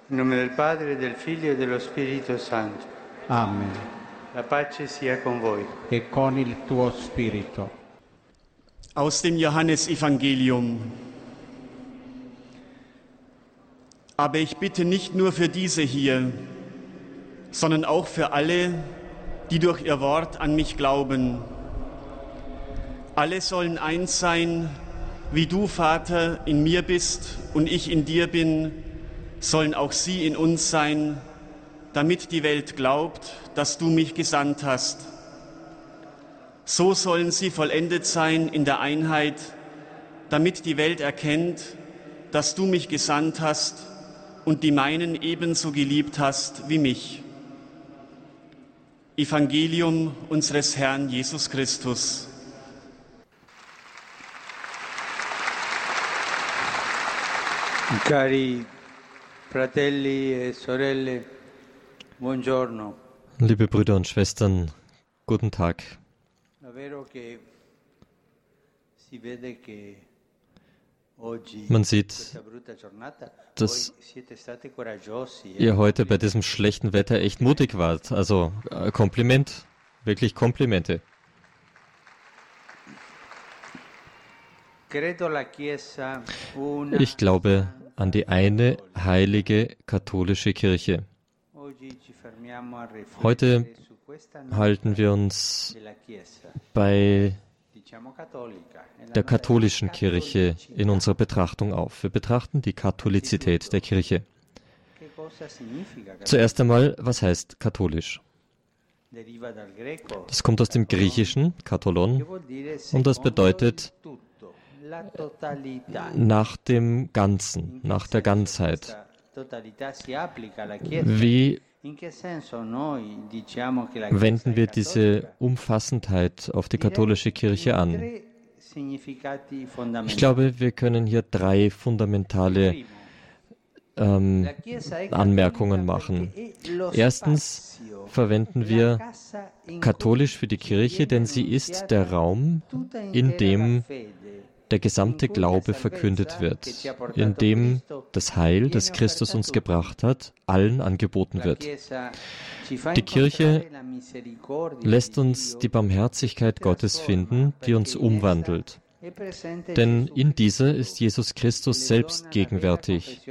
In nome del Padre, del Figlio e dello Spirito Santo. Amen. La pace sia con voi. E con il tuo spirito. Aus dem Johannesevangelium. Aber ich bitte nicht nur für diese hier, sondern auch für alle, die durch ihr Wort an mich glauben. Alle sollen eins sein, wie du, Vater, in mir bist und ich in dir bin, sollen auch sie in uns sein, damit die Welt glaubt, dass du mich gesandt hast. So sollen sie vollendet sein in der Einheit, damit die Welt erkennt, dass du mich gesandt hast und die meinen ebenso geliebt hast wie mich. Evangelium unseres Herrn Jesus Christus. Cari fratelli e sorelle, buongiorno. Liebe Brüder und Schwestern, guten Tag. Man sieht, dass ihr heute bei diesem schlechten Wetter echt mutig wart. Also Kompliment, wirklich Komplimente. Ich glaube an die eine heilige katholische Kirche. Heute halten wir uns bei der katholischen Kirche in unserer Betrachtung auf. Wir betrachten die Katholizität der Kirche. Zuerst einmal, was heißt katholisch? Das kommt aus dem Griechischen, Katholon, und das bedeutet nach dem Ganzen, nach der Ganzheit. Wie wenden wir diese Umfassendheit auf die katholische Kirche an? Ich glaube, wir können hier drei fundamentale Anmerkungen machen. Erstens verwenden wir katholisch für die Kirche, denn sie ist der Raum, in dem der gesamte Glaube verkündet wird, in dem das Heil, das Christus uns gebracht hat, allen angeboten wird. Die Kirche lässt uns die Barmherzigkeit Gottes finden, die uns umwandelt. Denn in dieser ist Jesus Christus selbst gegenwärtig.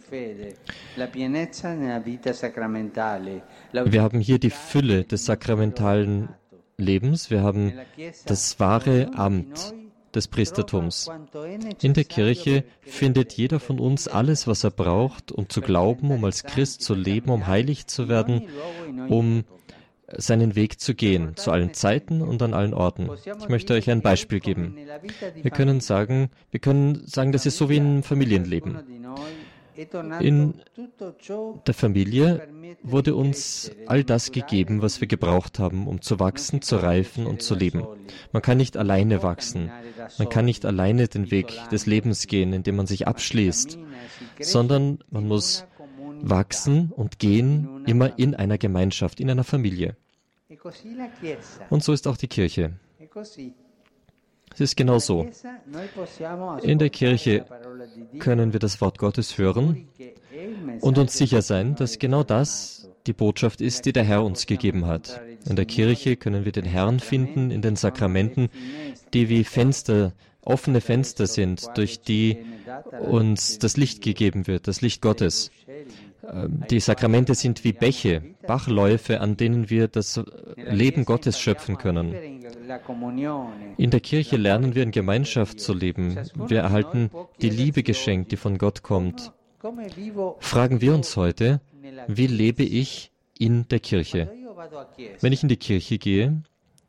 Wir haben hier die Fülle des sakramentalen Lebens, wir haben das wahre Amt des Priestertums. In der Kirche findet jeder von uns alles, was er braucht, um zu glauben, um als Christ zu leben, um heilig zu werden, um seinen Weg zu gehen, zu allen Zeiten und an allen Orten. Ich möchte euch ein Beispiel geben. Wir können sagen, das ist so wie ein Familienleben. In der Familie wurde uns all das gegeben, was wir gebraucht haben, um zu wachsen, zu reifen und zu leben. Man kann nicht alleine wachsen. Man kann nicht alleine den Weg des Lebens gehen, indem man sich abschließt, sondern man muss wachsen und gehen, immer in einer Gemeinschaft, in einer Familie. Und so ist auch die Kirche. Es ist genau so. In der Kirche können wir das Wort Gottes hören und uns sicher sein, dass genau das die Botschaft ist, die der Herr uns gegeben hat. In der Kirche können wir den Herrn finden, in den Sakramenten, die wie Fenster, offene Fenster sind, durch die uns das Licht gegeben wird, das Licht Gottes. Die Sakramente sind wie Bäche, Bachläufe, an denen wir das Leben Gottes schöpfen können. In der Kirche lernen wir in Gemeinschaft zu leben. Wir erhalten die Liebe geschenkt, die von Gott kommt. Fragen wir uns heute, wie lebe ich in der Kirche? Wenn ich in die Kirche gehe,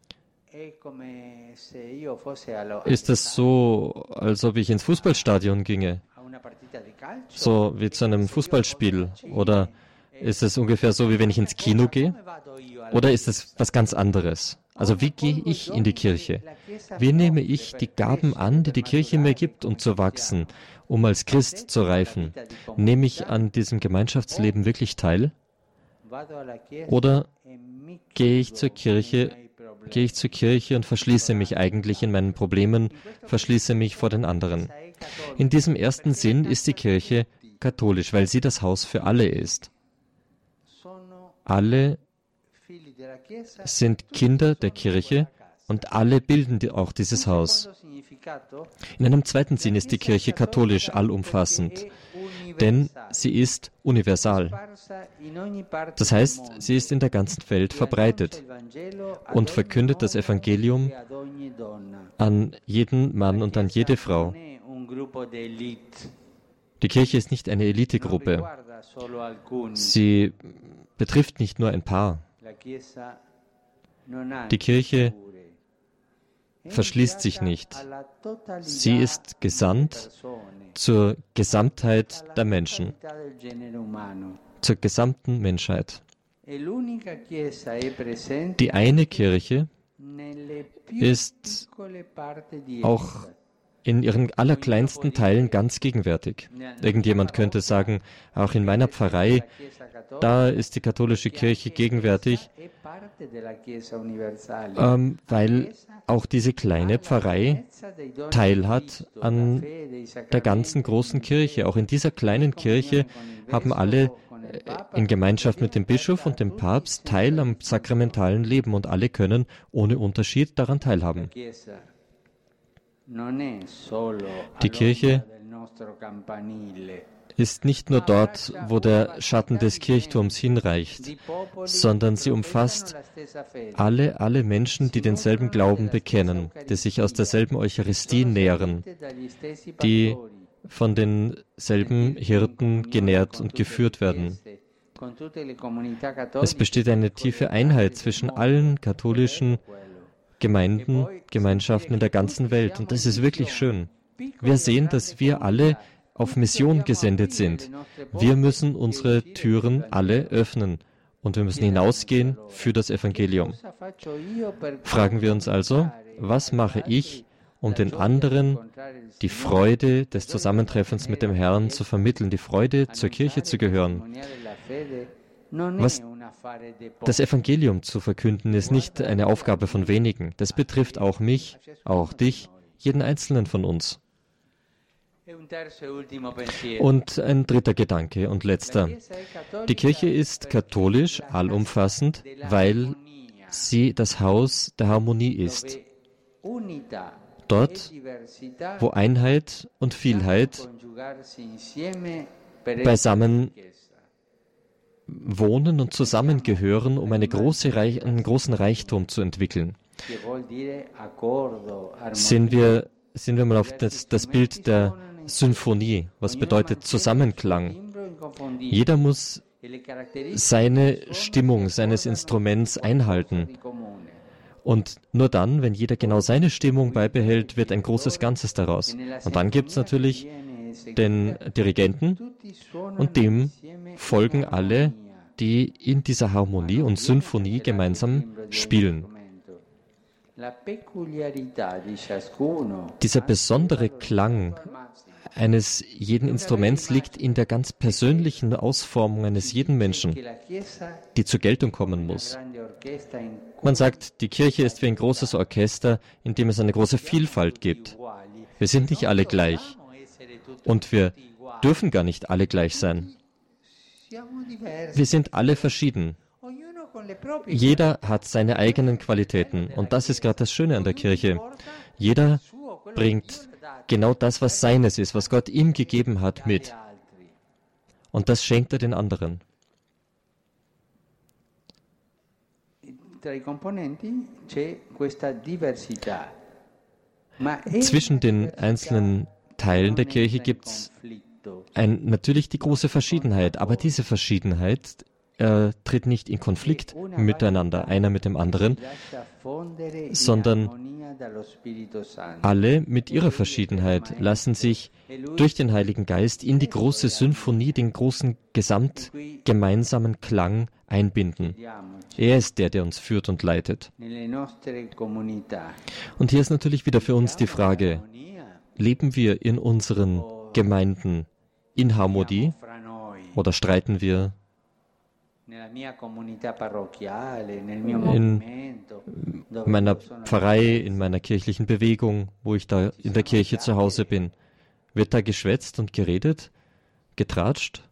ist es so, als ob ich ins Fußballstadion ginge, so wie zu einem Fußballspiel, oder ist es ungefähr so, wie wenn ich ins Kino gehe, oder ist es was ganz anderes? Also wie gehe ich in die Kirche? Wie nehme ich die Gaben an, die die Kirche mir gibt, um zu wachsen, um als Christ zu reifen? Nehme ich an diesem Gemeinschaftsleben wirklich teil? Oder gehe ich zur Kirche und verschließe mich eigentlich in meinen Problemen, verschließe mich vor den anderen? In diesem ersten Sinn ist die Kirche katholisch, weil sie das Haus für alle ist. Alle sind Kinder der Kirche und alle bilden auch dieses Haus. In einem zweiten Sinn ist die Kirche katholisch allumfassend, denn sie ist universal. Das heißt, sie ist in der ganzen Welt verbreitet und verkündet das Evangelium an jeden Mann und an jede Frau. Die Kirche ist nicht eine Elitegruppe. Sie betrifft nicht nur ein paar. Die Kirche verschließt sich nicht. Sie ist gesandt zur Gesamtheit der Menschen, zur gesamten Menschheit. Die eine Kirche ist auch in ihren allerkleinsten Teilen ganz gegenwärtig. Irgendjemand könnte sagen, auch in meiner Pfarrei, da ist die katholische Kirche gegenwärtig, weil auch diese kleine Pfarrei teilhat an der ganzen großen Kirche. Auch in dieser kleinen Kirche haben alle in Gemeinschaft mit dem Bischof und dem Papst Teil am sakramentalen Leben und alle können ohne Unterschied daran teilhaben. Die Kirche ist nicht nur dort, wo der Schatten des Kirchturms hinreicht, sondern sie umfasst alle Menschen, die denselben Glauben bekennen, die sich aus derselben Eucharistie nähren, die von denselben Hirten genährt und geführt werden. Es besteht eine tiefe Einheit zwischen allen katholischen Gemeinden, Gemeinschaften in der ganzen Welt. Und das ist wirklich schön. Wir sehen, dass wir alle auf Mission gesendet sind. Wir müssen unsere Türen alle öffnen und wir müssen hinausgehen für das Evangelium. Fragen wir uns also, was mache ich, um den anderen die Freude des Zusammentreffens mit dem Herrn zu vermitteln, die Freude, zur Kirche zu gehören? Das Evangelium zu verkünden ist nicht eine Aufgabe von wenigen. Das betrifft auch mich, auch dich, jeden Einzelnen von uns. Und ein dritter Gedanke und letzter. Die Kirche ist katholisch allumfassend, weil sie das Haus der Harmonie ist. Dort, wo Einheit und Vielheit beisammen wohnen und zusammengehören, um einen großen Reichtum zu entwickeln. Sehen wir mal auf das Bild der Symphonie, was bedeutet Zusammenklang. Jeder muss seine Stimmung seines Instruments einhalten. Und nur dann, wenn jeder genau seine Stimmung beibehält, wird ein großes Ganzes daraus. Und dann gibt es natürlich den Dirigenten und dem folgen alle, die in dieser Harmonie und Symphonie gemeinsam spielen. Dieser besondere Klang eines jeden Instruments liegt in der ganz persönlichen Ausformung eines jeden Menschen, die zur Geltung kommen muss. Man sagt, die Kirche ist wie ein großes Orchester, in dem es eine große Vielfalt gibt. Wir sind nicht alle gleich und wir dürfen gar nicht alle gleich sein. Wir sind alle verschieden. Jeder hat seine eigenen Qualitäten und das ist gerade das Schöne an der Kirche. Jeder bringt genau das, was seines ist, was Gott ihm gegeben hat, mit. Und das schenkt er den anderen. Zwischen den einzelnen Teilen der Kirche gibt es natürlich die große Verschiedenheit, aber diese Verschiedenheit tritt nicht in Konflikt miteinander, einer mit dem anderen, sondern alle mit ihrer Verschiedenheit lassen sich durch den Heiligen Geist in die große Symphonie, den großen gemeinsamen Klang einbinden. Er ist der uns führt und leitet. Und hier ist natürlich wieder für uns die Frage, leben wir in unseren Gemeinden in Harmonie oder streiten wir in meiner Pfarrei, in meiner kirchlichen Bewegung, wo ich da in der Kirche zu Hause bin? Wird da geschwätzt und geredet? getratscht?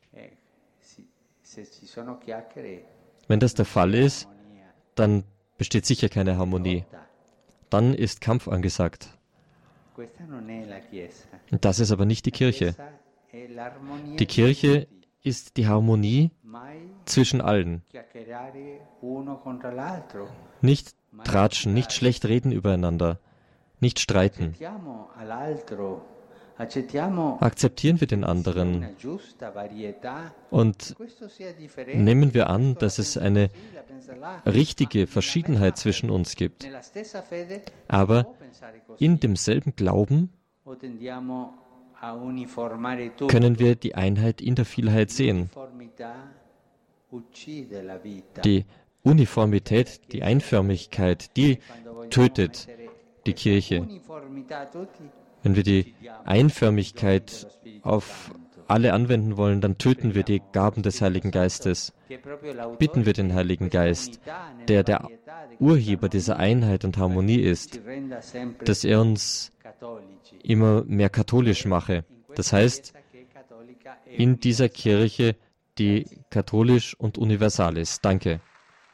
Se ci sono chiacchiere, Wenn das der Fall ist, dann besteht sicher keine Harmonie. Dann ist Kampf angesagt. questa non è la Chiesa. Und das ist aber nicht die Kirche. Chiesa è l'armonia Die Kirche ist die Harmonie mai zwischen allen. chiacchierare uno contro l'altro. Nicht tratschen, nicht schlecht reden übereinander, nicht streiten. Accettiamo all'altro, accettiamo Akzeptieren wir den anderen una giusta varietà. und Questo sia differente. nehmen wir an, dass es eine Sì, la pensa là. richtige Verschiedenheit zwischen uns gibt. Nella stessa fede Aber può pensare così. in demselben Glauben O tendiamo a uniformare tutto. können wir die Einheit in der Vielheit sehen. L'uniformità uccide la vita. Die Uniformität, die Einförmigkeit, die tötet die Kirche. Uniformità tutti Wenn wir die Einförmigkeit auf alle anwenden wollen, dann töten wir die Gaben des Heiligen Geistes. che è proprio l'autore Bitten wir den Heiligen di questa Geist, unità nella der der varietà di Urheber dieser Einheit und Harmonie ci ist, renda sempre dass er uns cattolici. immer mehr katholisch mache. Das heißt, Chiesa che è cattolica e in dieser Kirche, die katholisch und universal ist. Danke.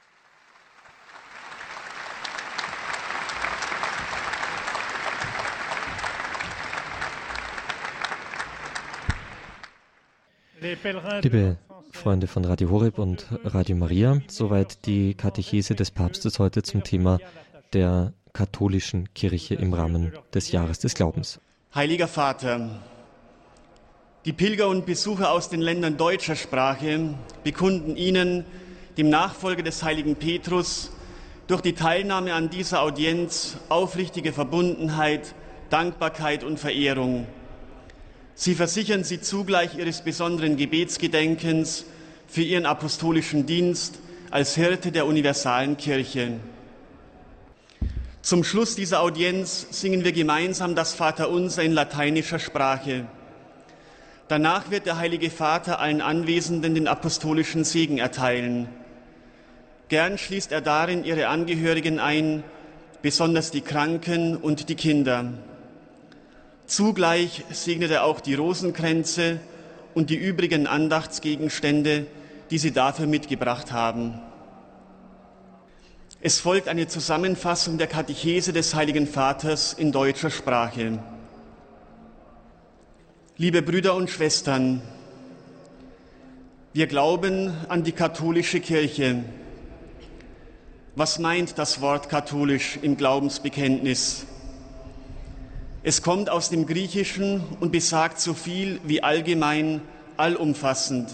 Liebe Freunde von Radio Horeb und Radio Maria, soweit die Katechese des Papstes heute zum Thema der katholischen Kirche im Rahmen des Jahres des Glaubens. Heiliger Vater, die Pilger und Besucher aus den Ländern deutscher Sprache bekunden Ihnen, dem Nachfolger des heiligen Petrus, durch die Teilnahme an dieser Audienz aufrichtige Verbundenheit, Dankbarkeit und Verehrung. Sie versichern Sie zugleich Ihres besonderen Gebetsgedenkens für Ihren apostolischen Dienst als Hirte der universalen Kirche. Zum Schluss dieser Audienz singen wir gemeinsam das Vaterunser in lateinischer Sprache. Danach wird der Heilige Vater allen Anwesenden den apostolischen Segen erteilen. Gern schließt er darin ihre Angehörigen ein, besonders die Kranken und die Kinder. Zugleich segnet er auch die Rosenkränze und die übrigen Andachtsgegenstände, die sie dafür mitgebracht haben. Es folgt eine Zusammenfassung der Katechese des Heiligen Vaters in deutscher Sprache. Liebe Brüder und Schwestern, wir glauben an die katholische Kirche. Was meint das Wort katholisch im Glaubensbekenntnis? Es kommt aus dem Griechischen und besagt so viel wie allgemein, allumfassend.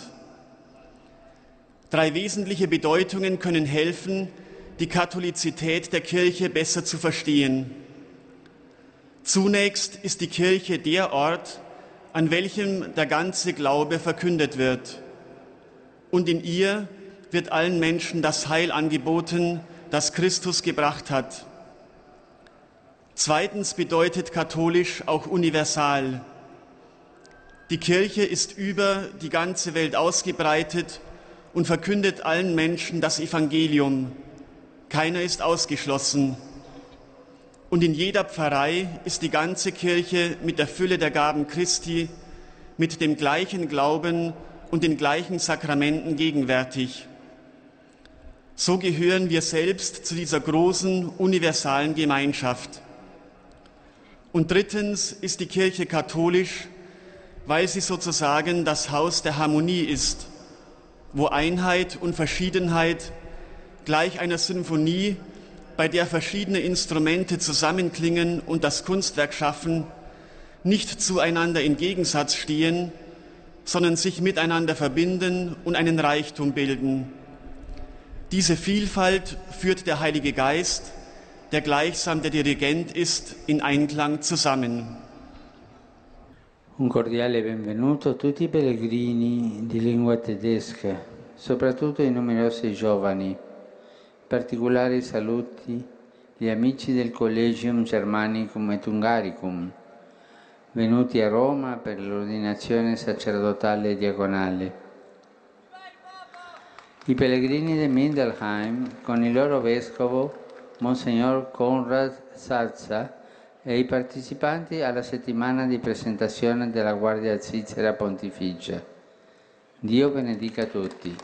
3 wesentliche Bedeutungen können helfen, die Katholizität der Kirche besser zu verstehen. Zunächst ist die Kirche der Ort, an welchem der ganze Glaube verkündet wird. Und in ihr wird allen Menschen das Heil angeboten, das Christus gebracht hat. Zweitens bedeutet katholisch auch universal. Die Kirche ist über die ganze Welt ausgebreitet und verkündet allen Menschen das Evangelium. Keiner ist ausgeschlossen. Und in jeder Pfarrei ist die ganze Kirche mit der Fülle der Gaben Christi, mit dem gleichen Glauben und den gleichen Sakramenten gegenwärtig. So gehören wir selbst zu dieser großen, universalen Gemeinschaft. Und drittens ist die Kirche katholisch, weil sie sozusagen das Haus der Harmonie ist, wo Einheit und Verschiedenheit gleich einer Symphonie, bei der verschiedene Instrumente zusammenklingen und das Kunstwerk schaffen, nicht zueinander in Gegensatz stehen, sondern sich miteinander verbinden und einen Reichtum bilden. Diese Vielfalt führt der Heilige Geist, der gleichsam der Dirigent ist, in Einklang zusammen. Un cordiale benvenuto a tutti i pellegrini di lingua tedesca, soprattutto i numerosi giovani. Particolari saluti gli amici del Collegium Germanicum et Hungaricum, venuti a Roma per l'ordinazione sacerdotale e diaconale. I pellegrini di Mindelheim, con il loro vescovo, Monsignor Konrad Salza, e ai partecipanti alla settimana di presentazione della Guardia Svizzera Pontificia. Dio benedica tutti.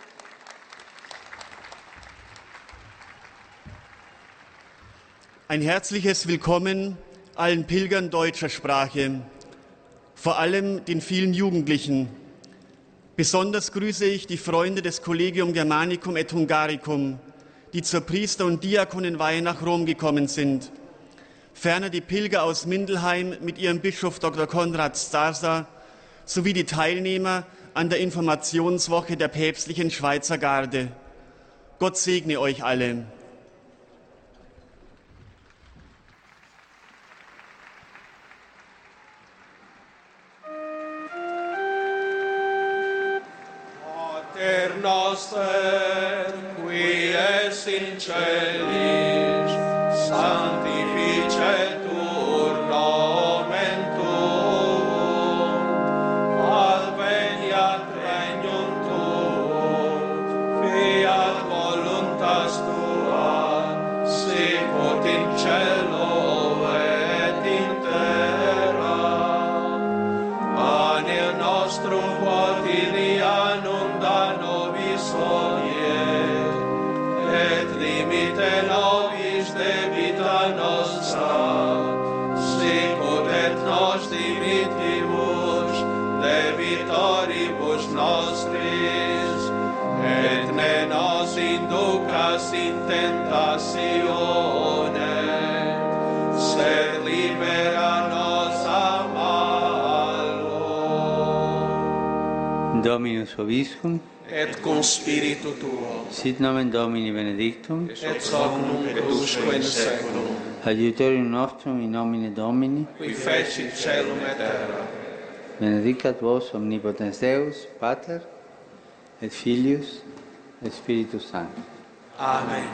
Ein herzliches Willkommen allen Pilgern deutscher Sprache, vor allem den vielen Jugendlichen. Besonders grüße ich die Freunde des Collegium Germanicum et Hungaricum, die zur Priester- und Diakonenweihe nach Rom gekommen sind. Ferner die Pilger aus Mindelheim mit ihrem Bischof Dr. Konrad Stasa sowie die Teilnehmer an der Informationswoche der päpstlichen Schweizer Garde. Gott segne euch alle. Pater noster, qui es in celis, sanctificetur nomen tuum, adveniat regnum tuum, fiat voluntas tua, sicut in cielo et in terra. Panem nostrum quotidianum da nobis hodie, et limite nobis debita nostra, sicut et nos dimittimus debitoribus nostris, et ne nos inducas in tentatione, sed libera nos a malo. Dominus vobiscum, Et cum spiritu tuo, sit nomen Domini benedictum, et hoc nunc et usque in saeculum, adiutorium nostrum in nomine Domini, qui fecit caelum et terra. benedicat vos omnipotens Deus, Pater, et Filius, et Spiritus Sanctus. Amen.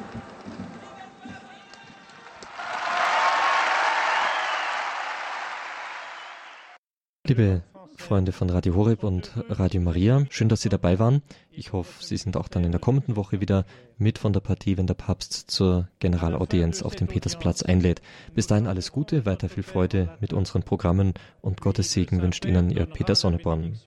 Liebe Freunde von Radio Horeb und Radio Maria, schön, dass Sie dabei waren. Ich hoffe, Sie sind auch dann in der kommenden Woche wieder mit von der Partie, wenn der Papst zur Generalaudienz auf dem Petersplatz einlädt. Bis dahin alles Gute, weiter viel Freude mit unseren Programmen und Gottes Segen wünscht Ihnen Ihr Peter Sonneborn.